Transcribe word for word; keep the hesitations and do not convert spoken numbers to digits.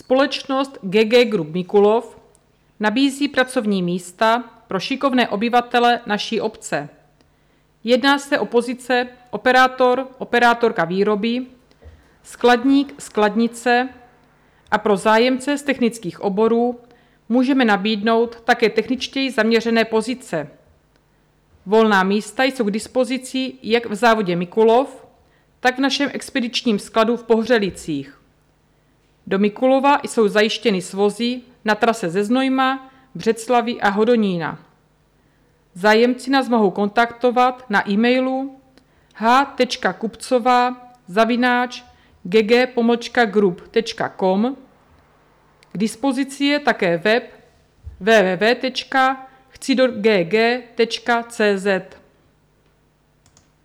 Společnost G G Group Mikulov nabízí pracovní místa pro šikovné obyvatele naší obce. Jedná se o pozice operátor, operátorka výroby, skladník, skladnice a pro zájemce z technických oborů můžeme nabídnout také techničtěji zaměřené pozice. Volná místa jsou k dispozici jak v závodě Mikulov, tak v našem expedičním skladu v Pohřelicích. Do Mikulova jsou zajištěny svozy na trase ze Znojma, Břeclavi a Hodonína. Zájemci nás mohou kontaktovat na e-mailu h tečka kupcová zavináč gg pomlčka group tečka com. K dispozici je také web w w w tečka chcidogg tečka c z.